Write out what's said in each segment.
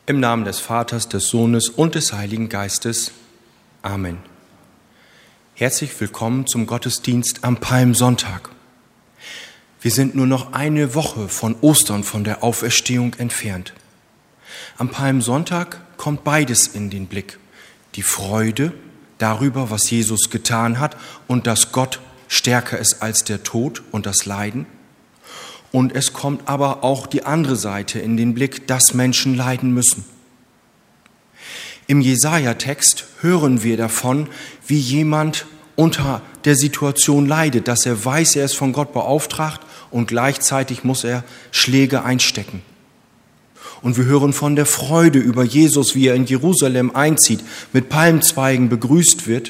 Im Namen des Vaters, des Sohnes und des Heiligen Geistes. Amen. Herzlich willkommen zum Gottesdienst am Palmsonntag. Wir sind nur noch eine Woche von Ostern, von der Auferstehung entfernt. Am Palmsonntag kommt beides in den Blick. Die Freude darüber, was Jesus getan hat und dass Gott stärker ist als der Tod und das Leiden. Und es kommt aber auch die andere Seite in den Blick, dass Menschen leiden müssen. Im Jesaja-Text hören wir davon, wie jemand unter der Situation leidet, dass er weiß, er ist von Gott beauftragt und gleichzeitig muss er Schläge einstecken. Und wir hören von der Freude über Jesus, wie er in Jerusalem einzieht, mit Palmzweigen begrüßt wird.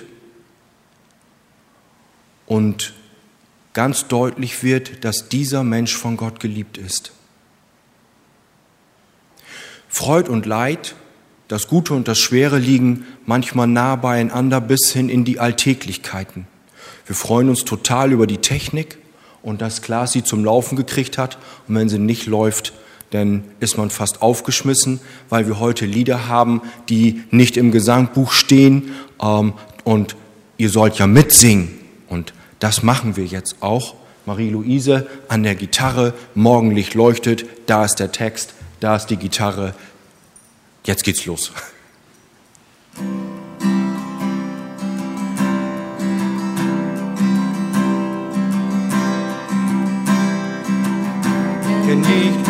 Und ganz deutlich wird, dass dieser Mensch von Gott geliebt ist. Freud und Leid, das Gute und das Schwere liegen manchmal nah beieinander bis hin in die Alltäglichkeiten. Wir freuen uns total über die Technik und dass Klaas sie zum Laufen gekriegt hat. Und wenn sie nicht läuft, dann ist man fast aufgeschmissen, weil wir heute Lieder haben, die nicht im Gesangbuch stehen. Und ihr sollt ja mitsingen. Und das machen wir jetzt auch. Marie-Luise an der Gitarre, Morgenlicht leuchtet, da ist der Text, da ist die Gitarre. Jetzt geht's los. Nicht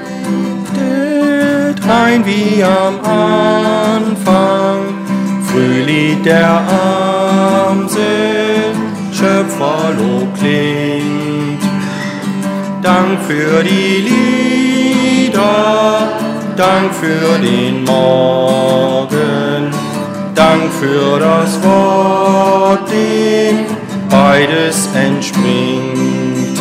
rein wie am Anfang, Frühlied der Amsel, Schöpferlob klingt. Dank für die Lieder, Dank für den Morgen, Dank für das Wort, dem beides entspringt.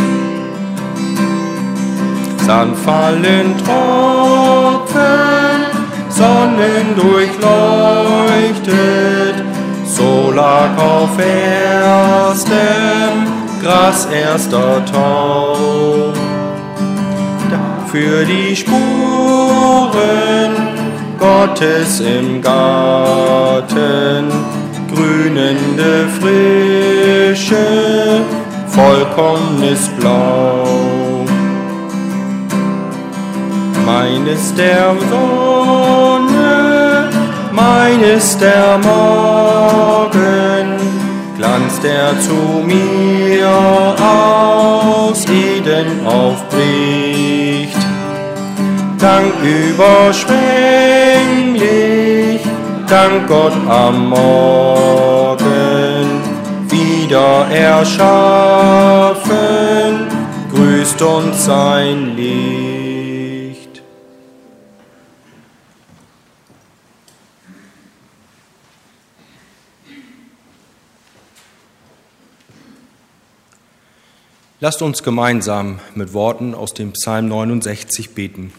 Sanft fallen Tropfen, Sonnen durchleuchtet, so lag auf erstem Gras erster Tau. Für die Spuren Gottes im Garten, grünende Frische, vollkommenes Blau. Mein ist der Sonne, mein ist der Morgen, Glanz, der zu mir aus Eden aufbricht. Dank überschwänglich, dank Gott am Morgen, wieder erschaffen, grüßt uns sein Licht. Lasst uns gemeinsam mit Worten aus dem Psalm 69 beten.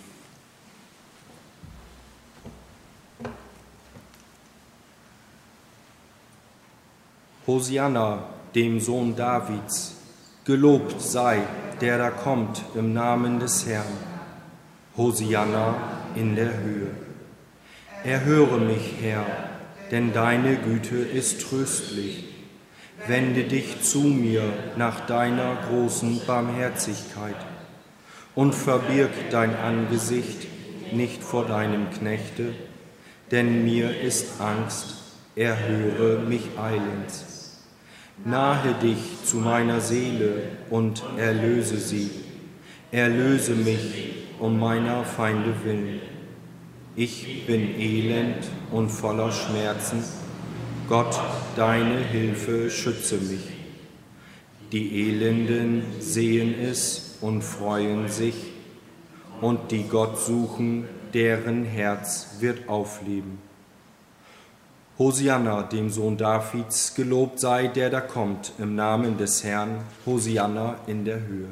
Hosianna, dem Sohn Davids, gelobt sei, der da kommt im Namen des Herrn. Hosianna in der Höhe. Erhöre mich, Herr, denn deine Güte ist tröstlich. Wende dich zu mir nach deiner großen Barmherzigkeit und verbirg dein Angesicht nicht vor deinem Knechte, denn mir ist Angst, erhöre mich eilends. Nahe dich zu meiner Seele und erlöse sie. Erlöse mich um meiner Feinde willen. Ich bin elend und voller Schmerzen. Gott, deine Hilfe schütze mich. Die Elenden sehen es und freuen sich, und die Gott suchen, deren Herz wird aufleben. Hosianna, dem Sohn Davids, gelobt sei, der da kommt, im Namen des Herrn. Hosianna in der Höhe.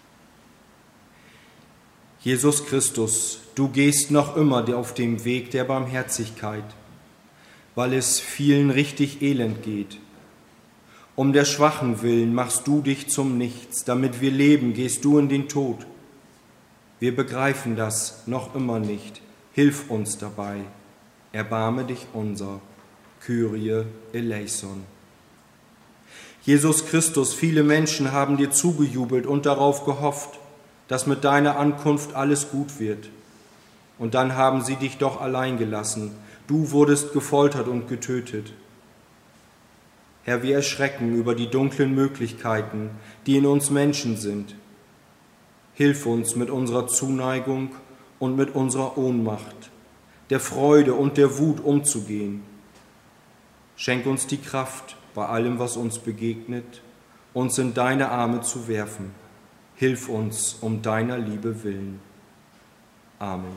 Jesus Christus, du gehst noch immer auf dem Weg der Barmherzigkeit, weil es vielen richtig elend geht. Um der Schwachen willen machst du dich zum Nichts, damit wir leben, gehst du in den Tod. Wir begreifen das noch immer nicht, hilf uns dabei. Erbarme dich unser. Kyrie eleison. Jesus Christus, viele Menschen haben dir zugejubelt und darauf gehofft, dass mit deiner Ankunft alles gut wird. Und dann haben sie dich doch allein gelassen. Du wurdest gefoltert und getötet. Herr, wir erschrecken über die dunklen Möglichkeiten, die in uns Menschen sind. Hilf uns mit unserer Zuneigung und mit unserer Ohnmacht, der Freude und der Wut umzugehen. Schenk uns die Kraft, bei allem, was uns begegnet, uns in deine Arme zu werfen. Hilf uns um deiner Liebe willen. Amen.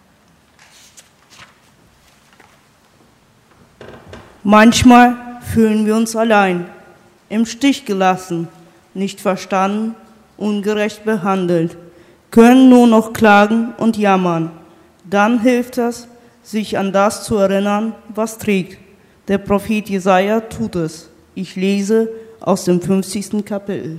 Manchmal fühlen wir uns allein, im Stich gelassen, nicht verstanden, ungerecht behandelt, können nur noch klagen und jammern. Dann hilft es, sich an das zu erinnern, was trägt. Der Prophet Jesaja tut es. Ich lese aus dem 50. Kapitel.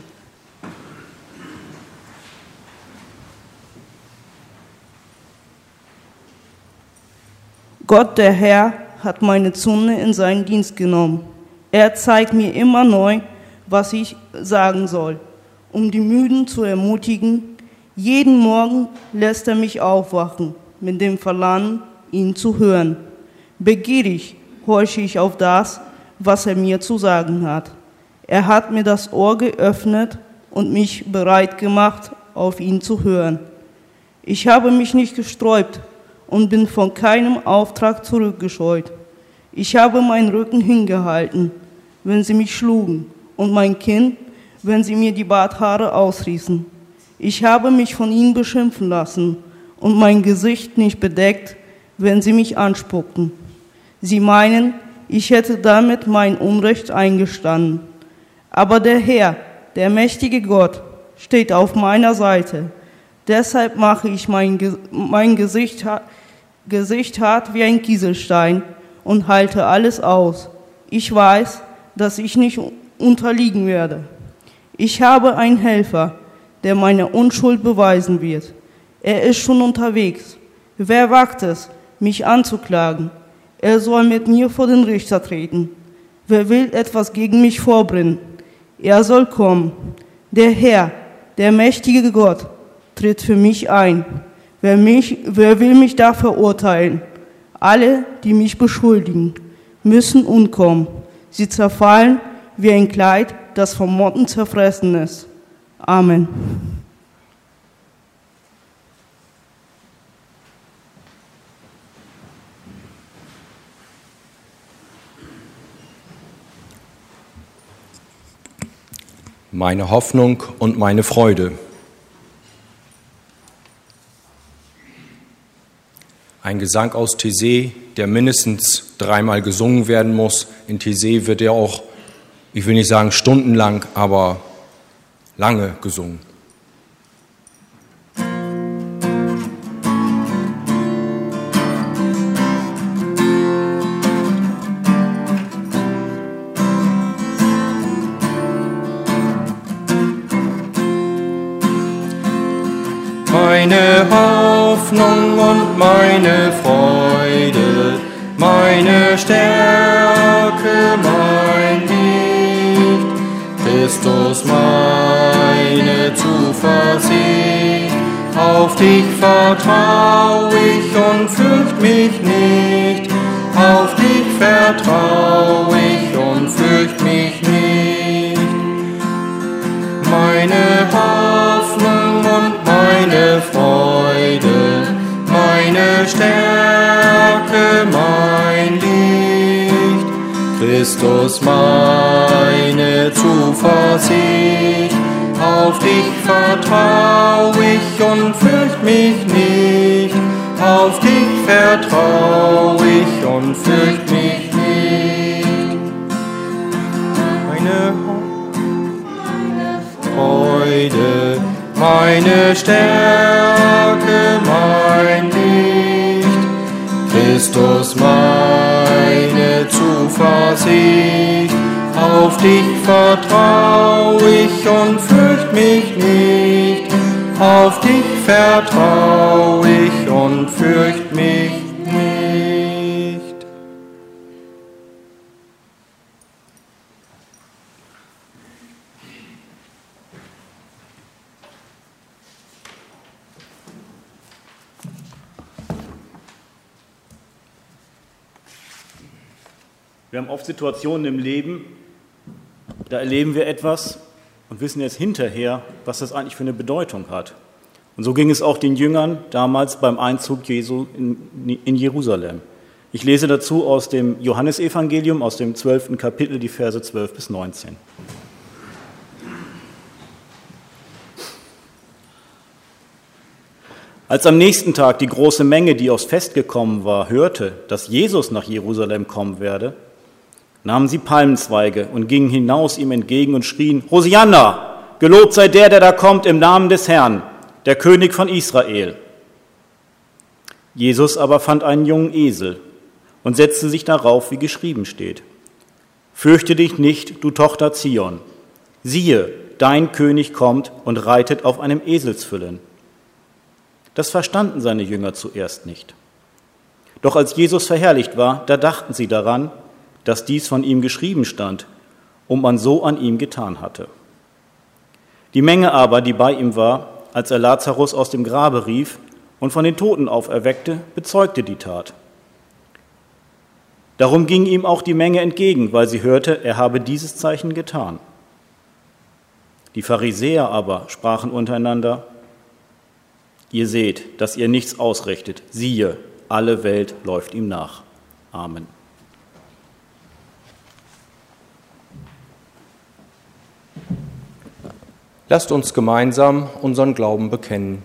Gott, der Herr, hat meine Zunge in seinen Dienst genommen. Er zeigt mir immer neu, was ich sagen soll, um die Müden zu ermutigen. Jeden Morgen lässt er mich aufwachen, mit dem Verlangen, ihn zu hören. Begierig horche ich auf das, was er mir zu sagen hat. Er hat mir das Ohr geöffnet und mich bereit gemacht, auf ihn zu hören. Ich habe mich nicht gesträubt und bin von keinem Auftrag zurückgescheut. Ich habe meinen Rücken hingehalten, wenn sie mich schlugen, und mein Kinn, wenn sie mir die Barthaare ausrissen. Ich habe mich von ihnen beschimpfen lassen und mein Gesicht nicht bedeckt, wenn sie mich anspuckten. Sie meinen, ich hätte damit mein Unrecht eingestanden. Aber der Herr, der mächtige Gott, steht auf meiner Seite. Deshalb mache ich mein Gesicht hart wie ein Kieselstein und halte alles aus. Ich weiß, dass ich nicht unterliegen werde. Ich habe einen Helfer, der meine Unschuld beweisen wird. Er ist schon unterwegs. Wer wagt es, mich anzuklagen? Er soll mit mir vor den Richter treten. Wer will etwas gegen mich vorbringen? Er soll kommen. Der Herr, der mächtige Gott, tritt für mich ein. Wer will mich da verurteilen? Alle, die mich beschuldigen, müssen umkommen. Sie zerfallen wie ein Kleid, das vom Motten zerfressen ist. Amen. Meine Hoffnung und meine Freude. Ein Gesang aus Taizé, der mindestens 3-mal gesungen werden muss. In Taizé wird er auch, ich will nicht sagen stundenlang, aber lange gesungen. Meine Hoffnung und meine Freude, meine Stärke, mein Licht, Christus meine Zuversicht, auf dich vertrau ich und fürcht mich nicht, auf dich vertrau ich und fürcht mich nicht. Meine Hoffnung und meine Freude, meine Stärke, mein Licht, Christus meine Zuversicht, auf dich vertrau ich und fürcht mich nicht, auf dich vertrau ich und fürcht mich nicht. Meine Freude, meine Stärke, mein Licht, Christus meine Zuversicht, auf dich vertrau ich und fürcht mich nicht, auf dich vertrau ich und fürcht mich Wir haben oft Situationen im Leben, da erleben wir etwas und wissen jetzt hinterher, was das eigentlich für eine Bedeutung hat. Und so ging es auch den Jüngern damals beim Einzug Jesu in Jerusalem. Ich lese dazu aus dem Johannesevangelium, aus dem 12. Kapitel, die Verse 12 bis 19. Als am nächsten Tag die große Menge, die aufs Fest gekommen war, hörte, dass Jesus nach Jerusalem kommen werde, nahmen sie Palmenzweige und gingen hinaus ihm entgegen und schrien: Hosianna, gelobt sei der, der da kommt im Namen des Herrn, der König von Israel. Jesus aber fand einen jungen Esel und setzte sich darauf, wie geschrieben steht: Fürchte dich nicht, du Tochter Zion. Siehe, dein König kommt und reitet auf einem Eselsfüllen. Das verstanden seine Jünger zuerst nicht. Doch als Jesus verherrlicht war, da dachten sie daran, dass dies von ihm geschrieben stand und man so an ihm getan hatte. Die Menge aber, die bei ihm war, als er Lazarus aus dem Grabe rief und von den Toten auferweckte, bezeugte die Tat. Darum ging ihm auch die Menge entgegen, weil sie hörte, er habe dieses Zeichen getan. Die Pharisäer aber sprachen untereinander: Ihr seht, dass ihr nichts ausrichtet. Siehe, alle Welt läuft ihm nach. Amen. Lasst uns gemeinsam unseren Glauben bekennen.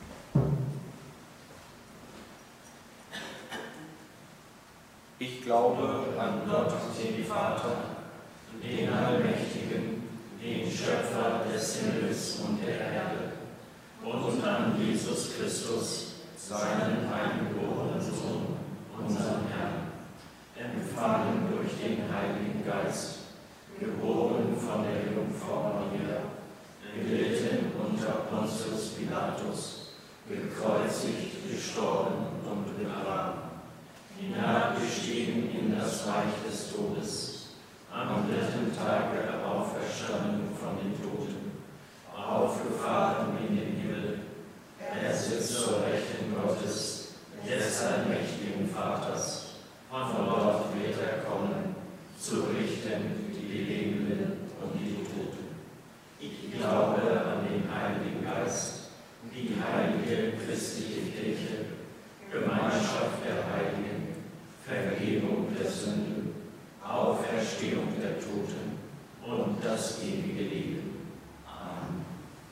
Ich glaube an Gott, den Vater, den Allmächtigen, den Schöpfer des Himmels und der Erde, und an Jesus Christus, seinen eingeborenen Sohn, unseren Herrn, empfangen durch den Heiligen Geist, geboren von der Jungfrau Maria, gelitten unter Pontius Pilatus, gekreuzigt, gestorben und begraben, hinabgestiegen in das Reich des Todes, am dritten Tage auferstanden von den Toten, aufgefahren in den Himmel, er sitzt zur Rechten Gottes, des allmächtigen Vaters, von dort wird er kommen, zu richten die Lebenden und die Toten. Ich glaube an den Heiligen Geist, die heilige christliche Kirche, Gemeinschaft der Heiligen, Vergebung der Sünden, Auferstehung der Toten und das ewige Leben. Amen.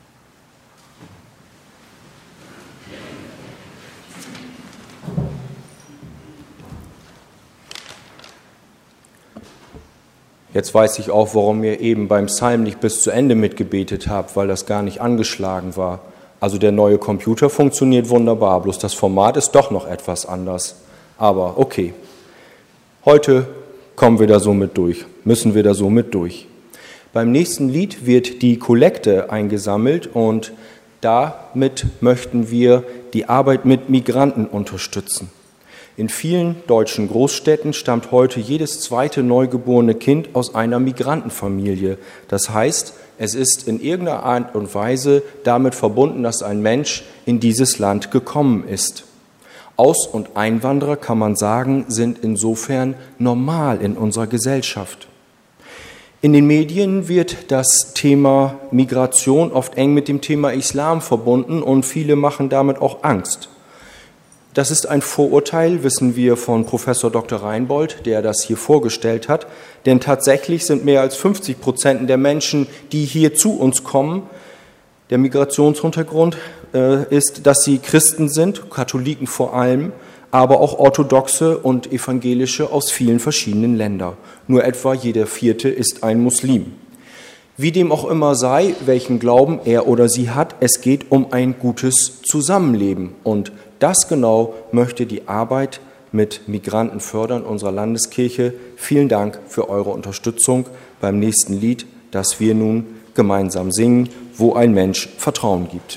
Jetzt weiß ich auch, warum ihr eben beim Psalm nicht bis zu Ende mitgebetet habt, weil das gar nicht angeschlagen war. Also der neue Computer funktioniert wunderbar, bloß das Format ist doch noch etwas anders. Aber okay, heute kommen wir da so mit durch, müssen wir da so mit durch. Beim nächsten Lied wird die Kollekte eingesammelt und damit möchten wir die Arbeit mit Migranten unterstützen. In vielen deutschen Großstädten stammt heute jedes zweite neugeborene Kind aus einer Migrantenfamilie. Das heißt, es ist in irgendeiner Art und Weise damit verbunden, dass ein Mensch in dieses Land gekommen ist. Aus- und Einwanderer, kann man sagen, sind insofern normal in unserer Gesellschaft. In den Medien wird das Thema Migration oft eng mit dem Thema Islam verbunden und viele machen damit auch Angst. Das ist ein Vorurteil, wissen wir von Professor Dr. Reinbold, der das hier vorgestellt hat. Denn tatsächlich sind mehr als 50% der Menschen, die hier zu uns kommen, der Migrationshintergrund ist, dass sie Christen sind, Katholiken vor allem, aber auch Orthodoxe und Evangelische aus vielen verschiedenen Ländern. Nur etwa jeder Vierte ist ein Muslim. Wie dem auch immer sei, welchen Glauben er oder sie hat, es geht um ein gutes Zusammenleben. Und das genau möchte die Arbeit mit Migranten fördern unserer Landeskirche. Vielen Dank für eure Unterstützung beim nächsten Lied, das wir nun gemeinsam singen, wo ein Mensch Vertrauen gibt.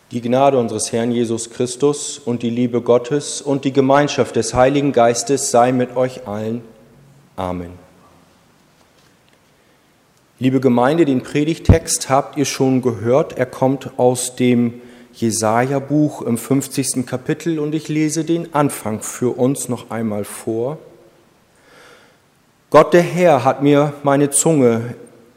Die Gnade unseres Herrn Jesus Christus und die Liebe Gottes und die Gemeinschaft des Heiligen Geistes sei mit euch allen. Amen. Liebe Gemeinde, den Predigtext habt ihr schon gehört. Er kommt aus dem Jesaja-Buch im 50. Kapitel und ich lese den Anfang für uns noch einmal vor. Gott der Herr hat meine Zunge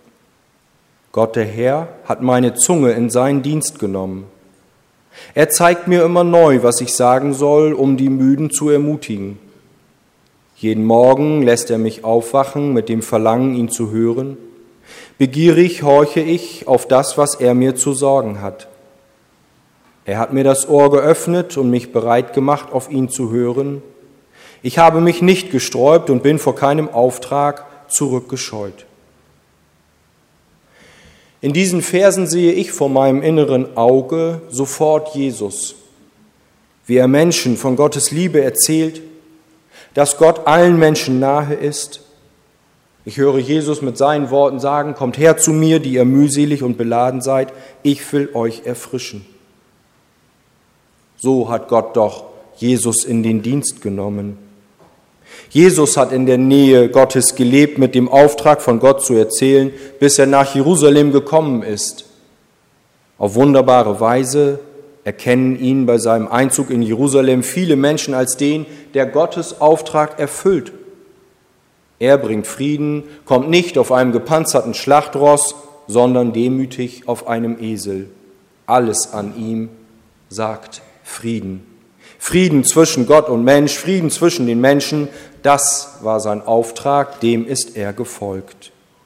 in seinen Dienst genommen. Er zeigt mir immer neu, was ich sagen soll, um die Müden zu ermutigen. Jeden Morgen lässt er mich aufwachen mit dem Verlangen, ihn zu hören. Begierig horche ich auf das, was er mir zu sagen hat. Er hat mir das Ohr geöffnet und mich bereit gemacht, auf ihn zu hören. Ich habe mich nicht gesträubt und bin vor keinem Auftrag zurückgescheut. In diesen Versen sehe ich vor meinem inneren Auge sofort Jesus, wie er Menschen von Gottes Liebe erzählt, dass Gott allen Menschen nahe ist. Ich höre Jesus mit seinen Worten sagen, kommt her zu mir, die ihr mühselig und beladen seid, ich will euch erfrischen. So hat Gott doch Jesus in den Dienst genommen. Jesus hat in der Nähe Gottes gelebt, mit dem Auftrag von Gott zu erzählen, bis er nach Jerusalem gekommen ist. Auf wunderbare Weise erkennen ihn bei seinem Einzug in Jerusalem viele Menschen als den, der Gottes Auftrag erfüllt. Er bringt Frieden, kommt nicht auf einem gepanzerten Schlachtross, sondern demütig auf einem Esel. Alles an ihm sagt Frieden. Frieden zwischen Gott und Mensch, Frieden zwischen den Menschen, das war sein Auftrag, dem ist er gefolgt.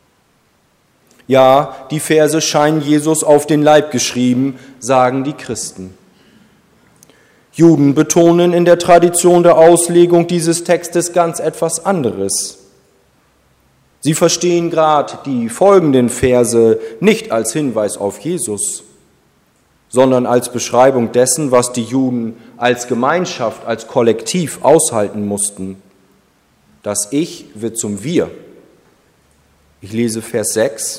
Ja, die Verse scheinen Jesus auf den Leib geschrieben, sagen die Christen. Juden betonen in der Tradition der Auslegung dieses Textes ganz etwas anderes. Sie verstehen gerade die folgenden Verse nicht als Hinweis auf Jesus, sondern als Beschreibung dessen, was die Juden als Gemeinschaft, als Kollektiv aushalten mussten. Das Ich wird zum Wir. Ich lese Vers 6.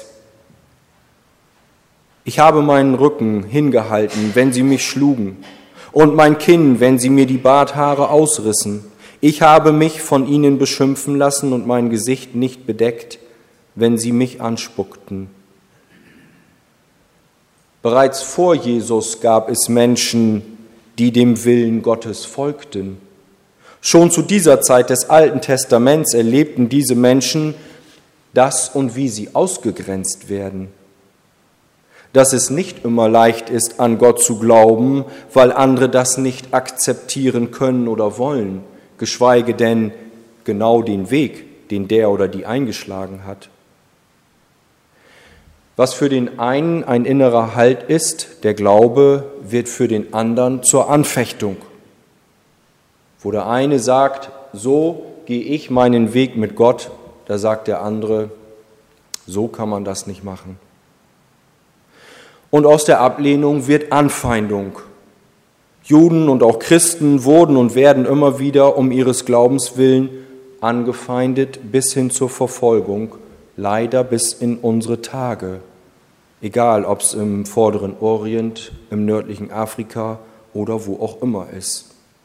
Ich habe meinen Rücken hingehalten, wenn sie mich schlugen, und mein Kinn, wenn sie mir die Barthaare ausrissen. Ich habe mich von ihnen beschimpfen lassen und mein Gesicht nicht bedeckt, wenn sie mich anspuckten. Bereits vor Jesus gab es Menschen, die dem Willen Gottes folgten. Schon zu dieser Zeit des Alten Testaments erlebten diese Menschen das und wie sie ausgegrenzt werden. Dass es nicht immer leicht ist, an Gott zu glauben, weil andere das nicht akzeptieren können oder wollen, geschweige denn genau den Weg, den der oder die eingeschlagen hat. Was für den einen ein innerer Halt ist, der Glaube, wird für den anderen zur Anfechtung. Wo der eine sagt, so gehe ich meinen Weg mit Gott, da sagt der andere, so kann man das nicht machen. Und aus der Ablehnung wird Anfeindung. Juden und auch Christen wurden und werden immer wieder um ihres Glaubens willen angefeindet bis hin zur Verfolgung, leider bis in unsere Tage. Egal, ob es im vorderen Orient, im nördlichen Afrika oder wo auch immer ist.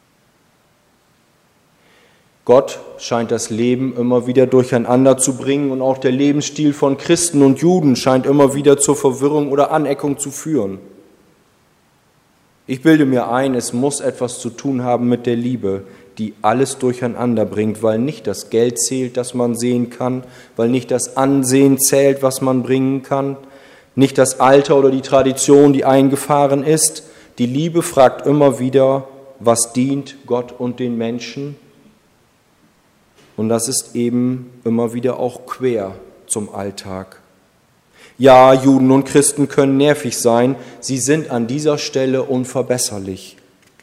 Gott scheint das Leben immer wieder durcheinander zu bringen und auch der Lebensstil von Christen und Juden scheint immer wieder zur Verwirrung oder Aneckung zu führen. Ich bilde mir ein, es muss etwas zu tun haben mit der Liebe, die alles durcheinander bringt, weil nicht das Geld zählt, das man sehen kann, weil nicht das Ansehen zählt, was man bringen kann, nicht das Alter oder die Tradition, die eingefahren ist. Die Liebe fragt immer wieder, was dient Gott und den Menschen? Und das ist eben immer wieder auch quer zum Alltag. Ja, Juden und Christen können nervig sein, sie sind an dieser Stelle unverbesserlich.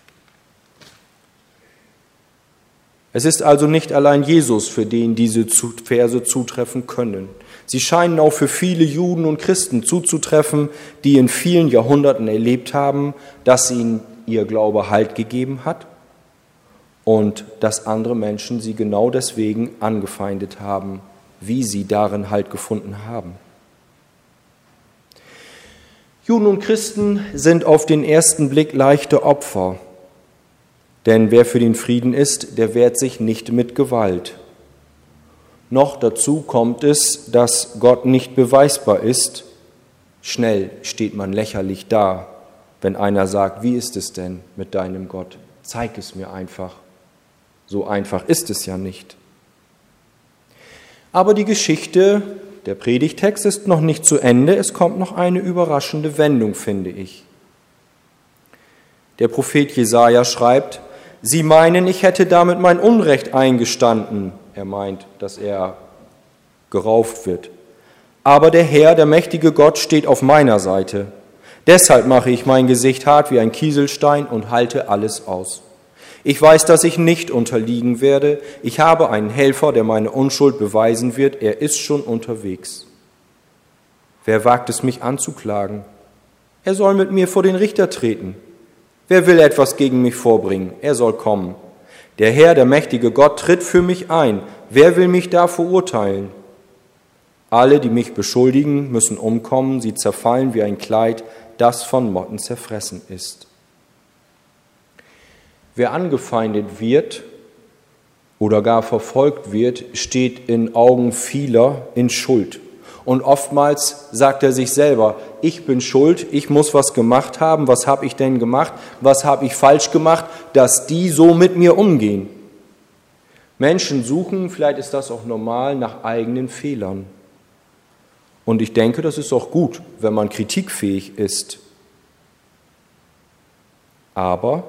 Es ist also nicht allein Jesus, für den diese Verse zutreffen können. Sie scheinen auch für viele Juden und Christen zuzutreffen, die in vielen Jahrhunderten erlebt haben, dass ihnen ihr Glaube Halt gegeben hat und dass andere Menschen sie genau deswegen angefeindet haben, wie sie darin Halt gefunden haben. Juden und Christen sind auf den ersten Blick leichte Opfer, denn wer für den Frieden ist, der wehrt sich nicht mit Gewalt. Noch dazu kommt es, dass Gott nicht beweisbar ist. Schnell steht man lächerlich da, wenn einer sagt, wie ist es denn mit deinem Gott? Zeig es mir einfach. So einfach ist es ja nicht. Aber die Geschichte, der Predigtext ist noch nicht zu Ende. Es kommt noch eine überraschende Wendung, finde ich. Der Prophet Jesaja schreibt, Sie meinen, ich hätte damit mein Unrecht eingestanden. Er meint, dass er gerauft wird. Aber der Herr, der mächtige Gott, steht auf meiner Seite. Deshalb mache ich mein Gesicht hart wie ein Kieselstein und halte alles aus. Ich weiß, dass ich nicht unterliegen werde. Ich habe einen Helfer, der meine Unschuld beweisen wird. Er ist schon unterwegs. Wer wagt es, mich anzuklagen? Er soll mit mir vor den Richter treten. Wer will etwas gegen mich vorbringen? Er soll kommen. Der Herr, der mächtige Gott, tritt für mich ein. Wer will mich da verurteilen? Alle, die mich beschuldigen, müssen umkommen. Sie zerfallen wie ein Kleid, das von Motten zerfressen ist. Wer angefeindet wird oder gar verfolgt wird, steht in Augen vieler in Schuld. Und oftmals sagt er sich selber, ich bin schuld, ich muss was gemacht haben. Was habe ich denn gemacht? Was habe ich falsch gemacht, dass die so mit mir umgehen? Menschen suchen, vielleicht ist das auch normal, nach eigenen Fehlern. Und ich denke, das ist auch gut, wenn man kritikfähig ist. Aber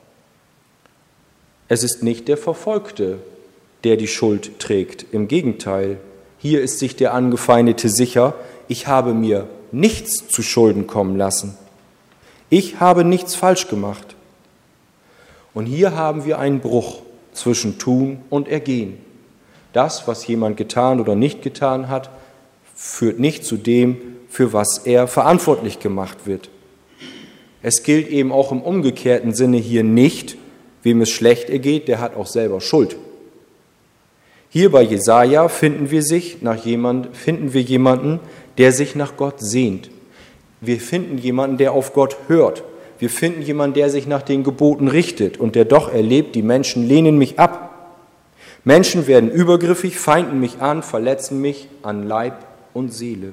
es ist nicht der Verfolgte, der die Schuld trägt. Im Gegenteil, hier ist sich der Angefeindete sicher, ich habe mir nichts zu Schulden kommen lassen. Ich habe nichts falsch gemacht. Und hier haben wir einen Bruch zwischen Tun und Ergehen. Das, was jemand getan oder nicht getan hat, führt nicht zu dem, für was er verantwortlich gemacht wird. Es gilt eben auch im umgekehrten Sinne hier nicht, wem es schlecht ergeht, der hat auch selber Schuld. Hier bei Jesaja finden wir jemanden, der sich nach Gott sehnt. Wir finden jemanden, der auf Gott hört. Wir finden jemanden, der sich nach den Geboten richtet und der doch erlebt, die Menschen lehnen mich ab. Menschen werden übergriffig, feinden mich an, verletzen mich an Leib und Seele.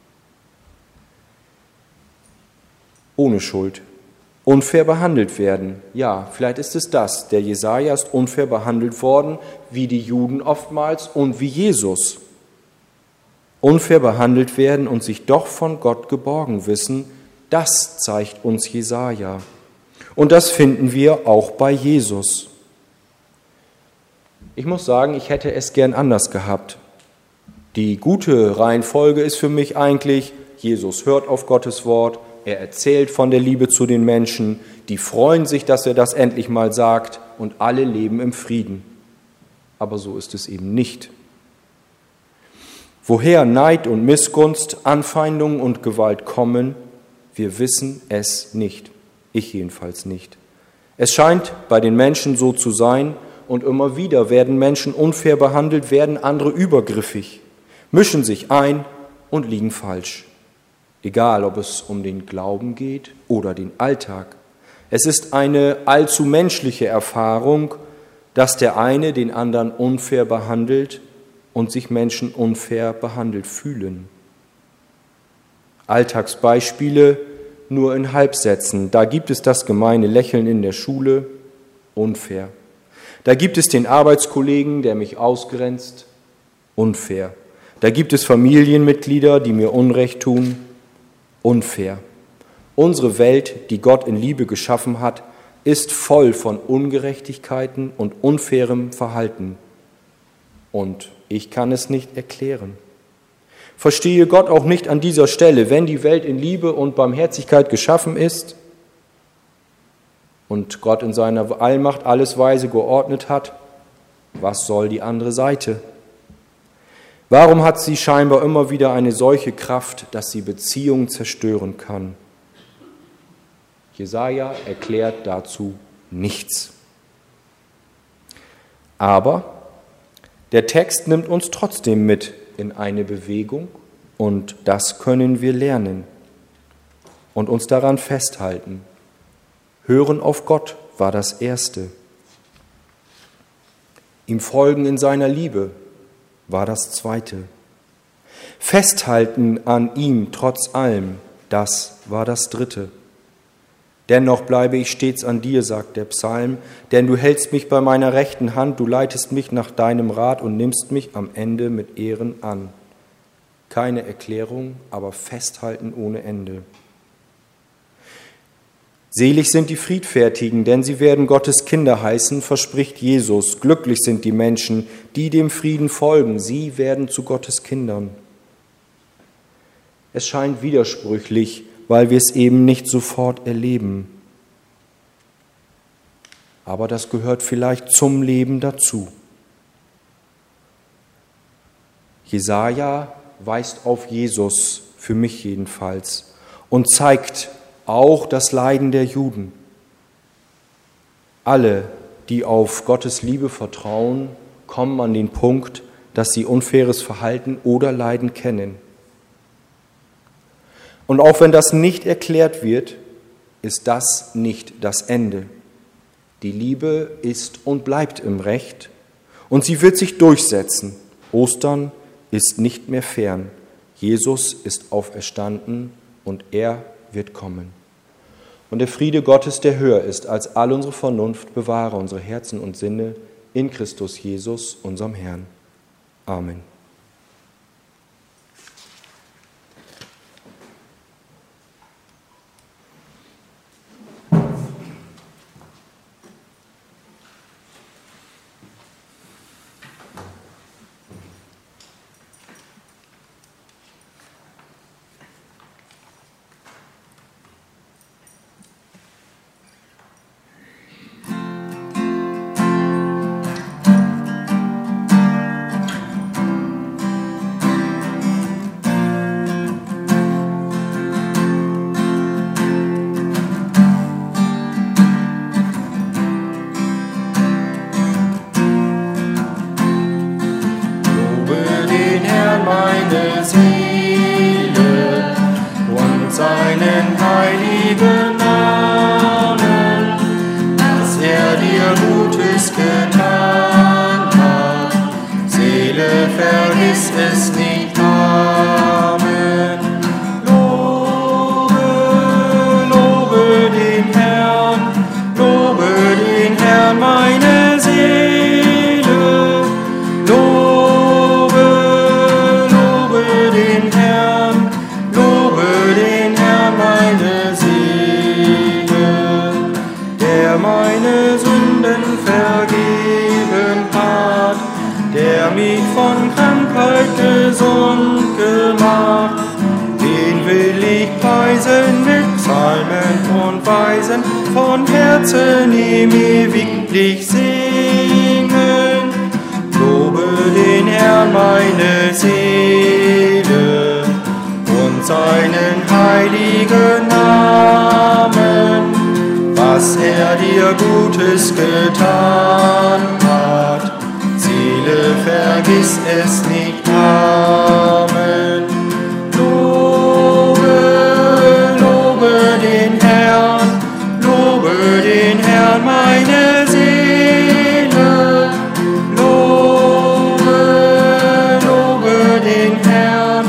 Ohne Schuld. Unfair behandelt werden. Ja, vielleicht ist es das. Der Jesaja ist unfair behandelt worden, wie die Juden oftmals und wie Jesus. Unfair behandelt werden und sich doch von Gott geborgen wissen, das zeigt uns Jesaja. Und das finden wir auch bei Jesus. Ich muss sagen, ich hätte es gern anders gehabt. Die gute Reihenfolge ist für mich eigentlich, Jesus hört auf Gottes Wort, er erzählt von der Liebe zu den Menschen, die freuen sich, dass er das endlich mal sagt und alle leben im Frieden. Aber so ist es eben nicht. Woher Neid und Missgunst, Anfeindungen und Gewalt kommen, wir wissen es nicht. Ich jedenfalls nicht. Es scheint bei den Menschen so zu sein und immer wieder werden Menschen unfair behandelt, werden andere übergriffig, mischen sich ein und liegen falsch. Egal, ob es um den Glauben geht oder den Alltag. Es ist eine allzu menschliche Erfahrung, dass der eine den anderen unfair behandelt und sich Menschen unfair behandelt fühlen. Alltagsbeispiele nur in Halbsätzen. Da gibt es das gemeine Lächeln in der Schule, unfair. Da gibt es den Arbeitskollegen, der mich ausgrenzt, unfair. Da gibt es Familienmitglieder, die mir Unrecht tun, unfair. Unsere Welt, die Gott in Liebe geschaffen hat, ist voll von Ungerechtigkeiten und unfairem Verhalten. Und ich kann es nicht erklären. Verstehe Gott auch nicht an dieser Stelle, wenn die Welt in Liebe und Barmherzigkeit geschaffen ist und Gott in seiner Allmacht alles weise geordnet hat, was soll die andere Seite? Warum hat sie scheinbar immer wieder eine solche Kraft, dass sie Beziehungen zerstören kann? Jesaja erklärt dazu nichts. Aber der Text nimmt uns trotzdem mit in eine Bewegung und das können wir lernen. und uns daran festhalten. Hören auf Gott war das Erste. Ihm folgen in seiner Liebe war das Zweite. Festhalten an ihm trotz allem, das war das Dritte. Dennoch bleibe ich stets an dir, sagt der Psalm, denn du hältst mich bei meiner rechten Hand, du leitest mich nach deinem Rat und nimmst mich am Ende mit Ehren an. Keine Erklärung, aber Festhalten ohne Ende. Selig sind die Friedfertigen, denn sie werden Gottes Kinder heißen, verspricht Jesus. Glücklich sind die Menschen, die dem Frieden folgen, sie werden zu Gottes Kindern. Es scheint widersprüchlich, weil wir es eben nicht sofort erleben. Aber das gehört vielleicht zum Leben dazu. Jesaja weist auf Jesus, für mich jedenfalls, und zeigt auch das Leiden der Juden. Alle, die auf Gottes Liebe vertrauen, kommen an den Punkt, dass sie unfaires Verhalten oder Leiden kennen. Und auch wenn das nicht erklärt wird, ist das nicht das Ende. Die Liebe ist und bleibt im Recht und sie wird sich durchsetzen. Ostern ist nicht mehr fern. Jesus ist auferstanden und er wird kommen. Und der Friede Gottes, der höher ist als all unsere Vernunft, bewahre unsere Herzen und Sinne in Christus Jesus, unserem Herrn. Amen. Von Herzen ihm ewiglich singen. Lobe den Herrn meine Seele und seinen heiligen Namen, was er dir Gutes getan hat. Seele, vergiss es nicht. Amen. Lobe den Herrn. Lobe den Herrn meine Seele, lobe den Herrn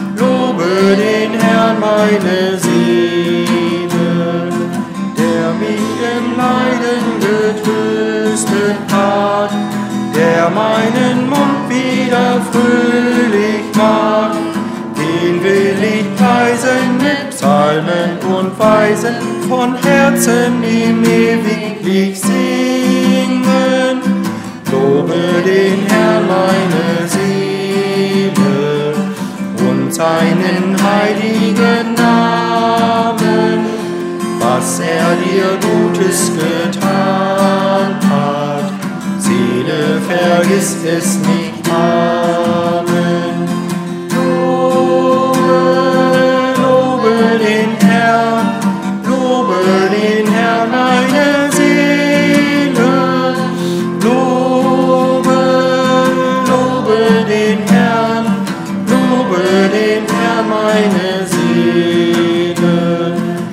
meine Seele, der mich im Leiden getröstet hat, der meinen Mund wieder fröhlich macht, den will ich preisen mit Psalmen und Weisen, von Herzen ihm ewiglich singen. Lobe den Herrn meine Seele und seinen heiligen Namen, was er dir Gutes getan hat. Seele, vergiss es nicht. Amen. Lobe den Herrn. Lobe den Herrn meine Seele, lobe den Herrn meine Seele,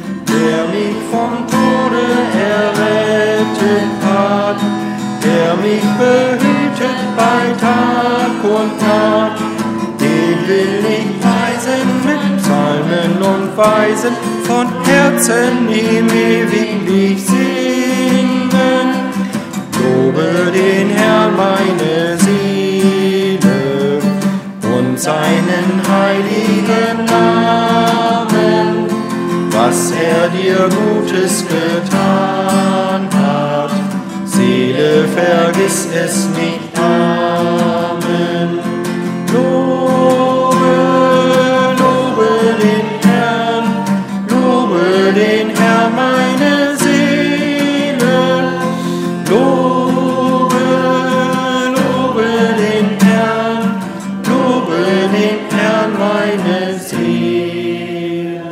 und Weisen von Herzen ihm ewiglich singen. Lobe den Herrn meine Seele und seinen heiligen Namen, was er dir Gutes getan hat. Seele, vergiss es nicht. Amen. Lobe den Herrn meine Seele. Lobe den Herrn meine Seele.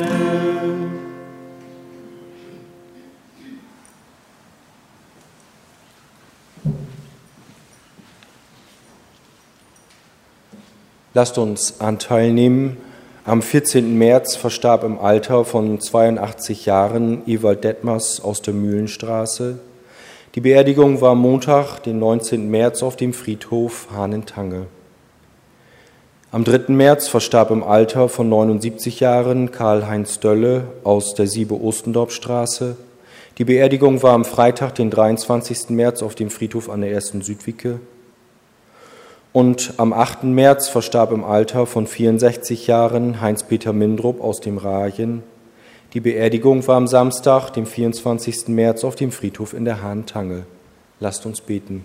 Lasst uns Anteil nehmen. Am 14. März verstarb im Alter von 82 Jahren Ewald Detmers aus der Mühlenstraße. Die Beerdigung war Montag, den 19. März auf dem Friedhof Hahnentange. Am 3. März verstarb im Alter von 79 Jahren Karl-Heinz Dölle aus der Siebe-Ostendorp-Straße. Die Beerdigung war am Freitag, den 23. März auf dem Friedhof an der 1. Südwicke. Und am 8. März verstarb im Alter von 64 Jahren Heinz-Peter Mindrup aus dem Rajen. Die Beerdigung war am Samstag, dem 24. März auf dem Friedhof in der Hahnentange. Lasst uns beten.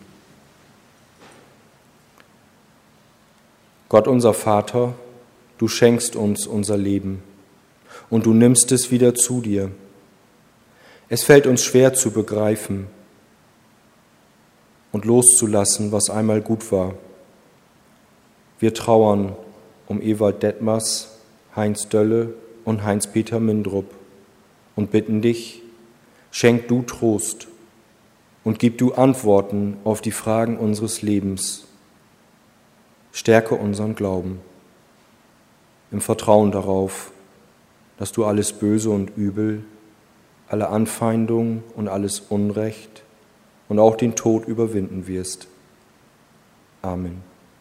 Gott unser Vater, du schenkst uns unser Leben und du nimmst es wieder zu dir. Es fällt uns schwer zu begreifen und loszulassen, was einmal gut war. Wir trauern um Ewald Detmers, Heinz Dölle und Heinz-Peter Mindrup und bitten dich, schenk du Trost und gib du Antworten auf die Fragen unseres Lebens. Stärke unseren Glauben im Vertrauen darauf, dass du alles Böse und Übel, alle Anfeindung und alles Unrecht und auch den Tod überwinden wirst. Amen.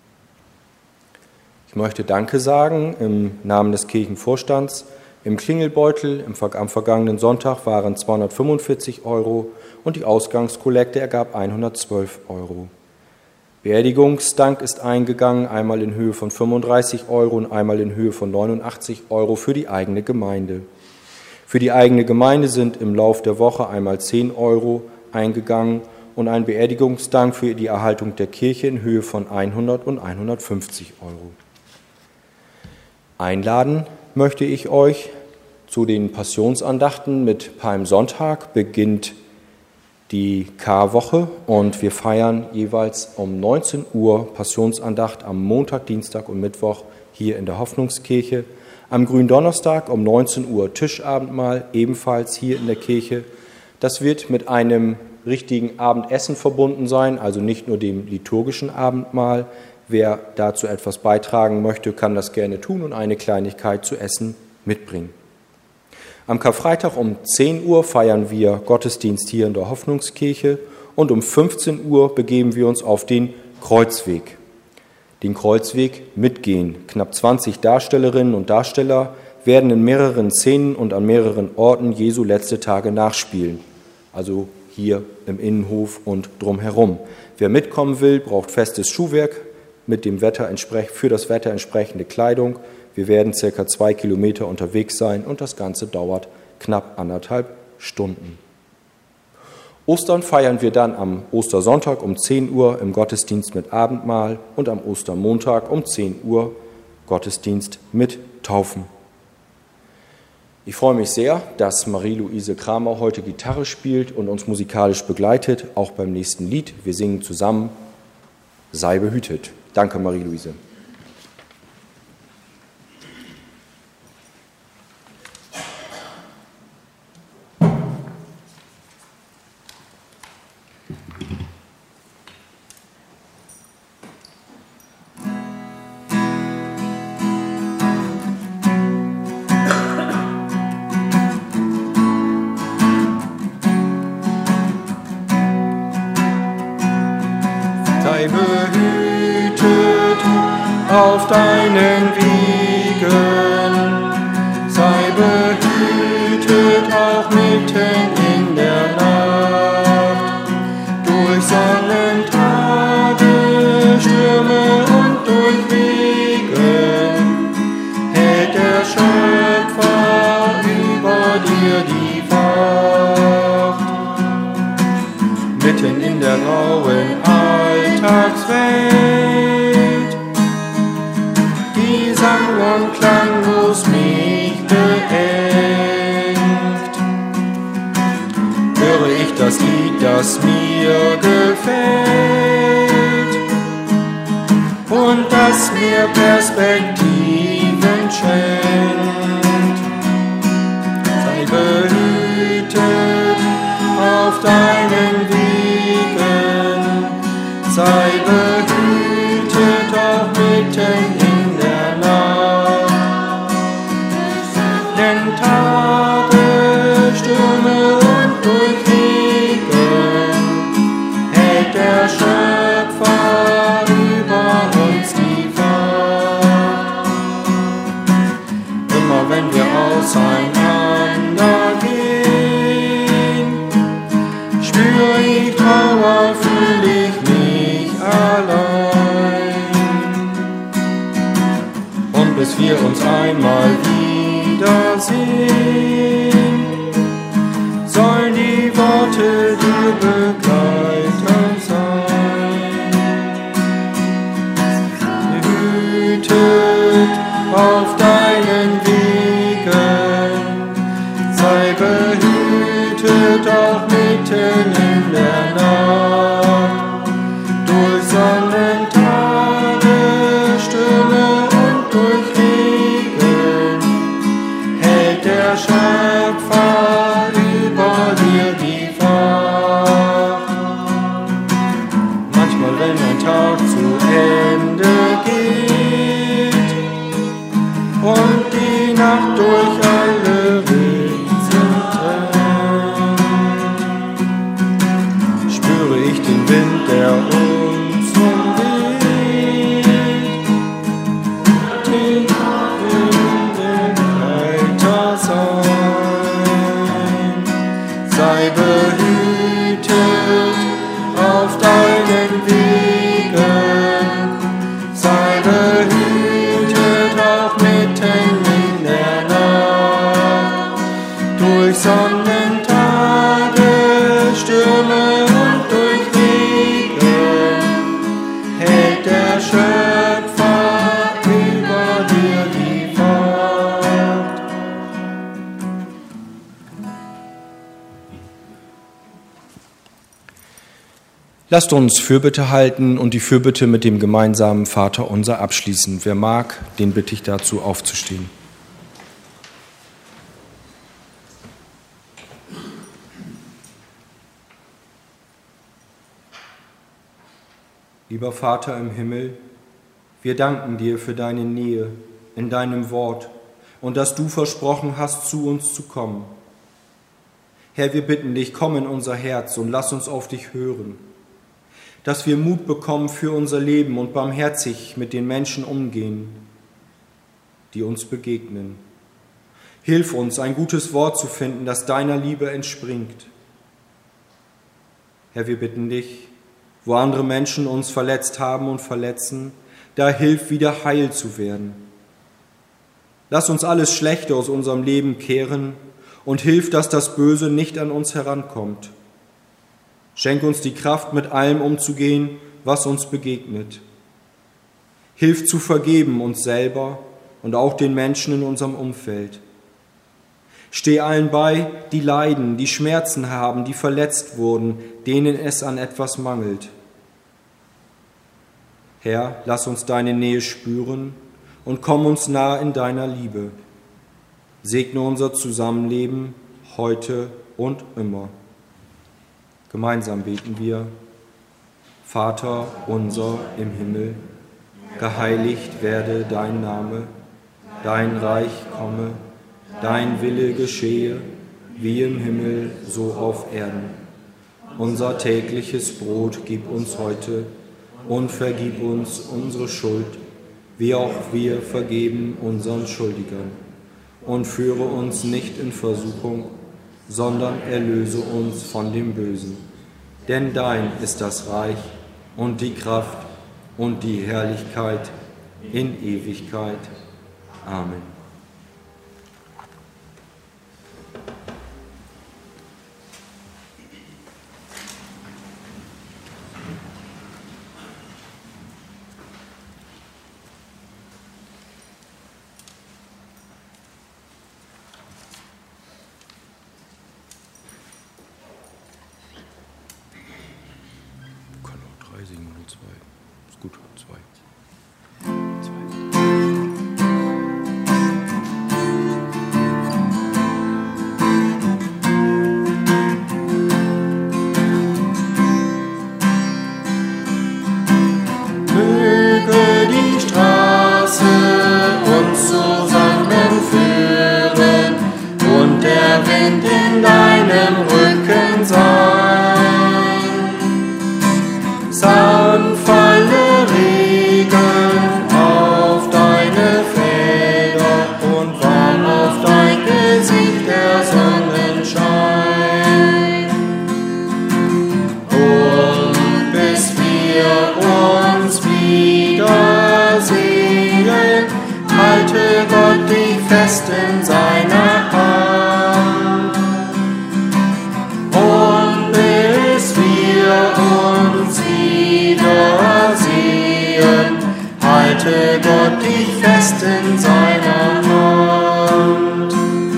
Ich möchte Danke sagen im Namen des Kirchenvorstands. Im Klingelbeutel am vergangenen Sonntag waren 245 € und die Ausgangskollekte ergab 112 €. Beerdigungsdank ist eingegangen, einmal in Höhe von 35 € und einmal in Höhe von 89 € für die eigene Gemeinde. Für die eigene Gemeinde sind im Lauf der Woche einmal 10 € eingegangen und ein Beerdigungsdank für die Erhaltung der Kirche in Höhe von 100 und 150 €. Einladen möchte ich euch zu den Passionsandachten. Mit Palmsonntag beginnt die Karwoche und wir feiern jeweils um 19 Uhr Passionsandacht am Montag, Dienstag und Mittwoch hier in der Hoffnungskirche. Am Gründonnerstag um 19 Uhr Tischabendmahl, ebenfalls hier in der Kirche. Das wird mit einem richtigen Abendessen verbunden sein, also nicht nur dem liturgischen Abendmahl. Wer dazu etwas beitragen möchte, kann das gerne tun und eine Kleinigkeit zu essen mitbringen. Am Karfreitag um 10 Uhr feiern wir Gottesdienst hier in der Hoffnungskirche und um 15 Uhr begeben wir uns auf den Kreuzweg. Den Kreuzweg mitgehen. Knapp 20 Darstellerinnen und Darsteller werden in mehreren Szenen und an mehreren Orten Jesu letzte Tage nachspielen. Also hier im Innenhof und drumherum. Wer mitkommen will, braucht festes Schuhwerk mit dem für das Wetter entsprechende Kleidung. Wir werden ca. 2 Kilometer unterwegs sein und das Ganze dauert knapp 1,5 Stunden. Ostern feiern wir dann am Ostersonntag um 10 Uhr im Gottesdienst mit Abendmahl und am Ostermontag um 10 Uhr Gottesdienst mit Taufen. Ich freue mich sehr, dass Marie-Louise Kramer heute Gitarre spielt und uns musikalisch begleitet, auch beim nächsten Lied. Wir singen zusammen Sei behütet. Danke, Marie-Louise. Sei behütet auf deinen Wegen, sei behütet mitten in der Nacht, durch Sonnentage, Stürme und durch Regen, hält der Schöpfer über dir die Wacht. Mitten in der grauen Alltagswelt, die sang- und klanglos mich beengt, höre ich das Lied, das mir gefällt und das mir Perspektiven schenkt. Sei behütet auf deinen Wegen, sei behütet auch mitten in der Nacht. Denn Tage, Stürme und durch Regen hält der Schöpfer über uns die Wacht. Immer wenn wir auseinandergehen, spür ich Trauer, fühl ich mich allein. Und bis wir uns einmal wiedersehen, sollen die Worte dir begleitend sein. Behütet auf deinen Wegen, sei behütet auch mitten in der Nacht, durch Sonnentage, Stürme und durch Regen, hält der Schöpfer über dir die Wacht. Manchmal, wenn ein Tag zu Ende geht und die Nacht durch alle Ritzen trennt, spüre ich den Wind, der uns umweht, den Wind heiter sein. Sei behütet auf deinen Wegen, sei behütet auch mitten in der Nacht, durch Sonnentage, Stürme und durch Regen, hält der Schöpfer über dir die Wacht. Lasst uns Fürbitte halten und die Fürbitte mit dem gemeinsamen Vaterunser abschließen. Wer mag, den bitte ich dazu aufzustehen. Lieber Vater im Himmel, wir danken dir für deine Nähe in deinem Wort und dass du versprochen hast, zu uns zu kommen. Herr, wir bitten dich, komm in unser Herz und lass uns auf dich hören, dass wir Mut bekommen für unser Leben und barmherzig mit den Menschen umgehen, die uns begegnen. Hilf uns, ein gutes Wort zu finden, das deiner Liebe entspringt. Herr, wir bitten dich, wo andere Menschen uns verletzt haben und verletzen, da hilf, wieder heil zu werden. Lass uns alles Schlechte aus unserem Leben kehren und hilf, dass das Böse nicht an uns herankommt. Schenk uns die Kraft, mit allem umzugehen, was uns begegnet. Hilf zu vergeben uns selber und auch den Menschen in unserem Umfeld. Steh allen bei, die leiden, die Schmerzen haben, die verletzt wurden, denen es an etwas mangelt. Herr, lass uns deine Nähe spüren und komm uns nah in deiner Liebe. Segne unser Zusammenleben heute und immer. Gemeinsam beten wir: Vater unser im Himmel, geheiligt werde dein Name, dein Reich komme, dein Wille geschehe, wie im Himmel, so auf Erden. Unser tägliches Brot gib uns heute und vergib uns unsere Schuld, wie auch wir vergeben unseren Schuldigern. Und führe uns nicht in Versuchung, sondern erlöse uns von dem Bösen. Denn dein ist das Reich und die Kraft und die Herrlichkeit in Ewigkeit. Amen. in seiner Hand. Und bis wir uns wiedersehen, halte Gott dich fest in seiner Hand.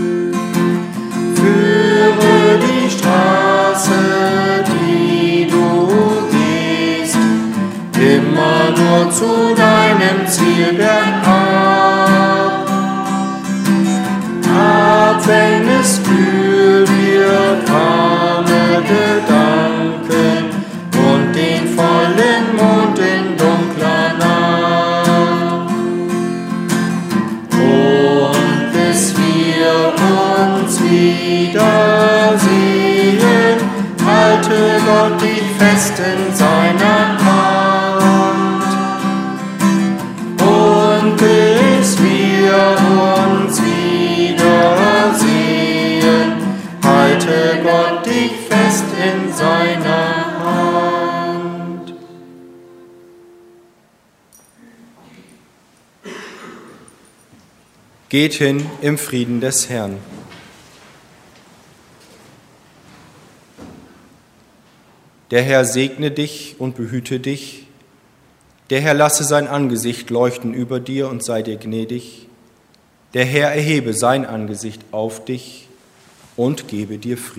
Führe die Straße, die du gehst, immer nur zu deinem Ziel bergab. Wenn es kühl wird, warme Gedanken und den vollen Mond in dunkler Nacht. Und bis wir uns wiedersehen, halte Gott dich fest in seiner Hand. Und bis wir uns wiedersehen, halte Gott dich fest in seiner Hand. Geht hin im Frieden des Herrn. Der Herr segne dich und behüte dich. Der Herr lasse sein Angesicht leuchten über dir und sei dir gnädig. Der Herr erhebe sein Angesicht auf dich und gebe dir Frieden.